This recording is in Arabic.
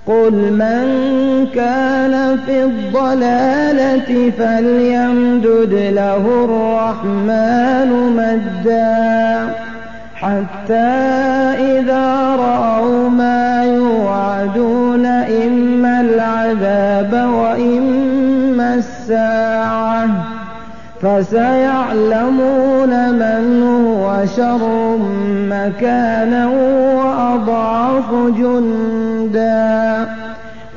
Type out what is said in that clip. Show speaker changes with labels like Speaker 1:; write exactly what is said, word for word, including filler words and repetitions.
Speaker 1: قل من كان في الضلالة فليمدد له الرحمن مدا حتى إذا رأوا ما يوعدون إما العذاب وإما الساعة فسيعلمون من هو شر مكانا وأضعف جندا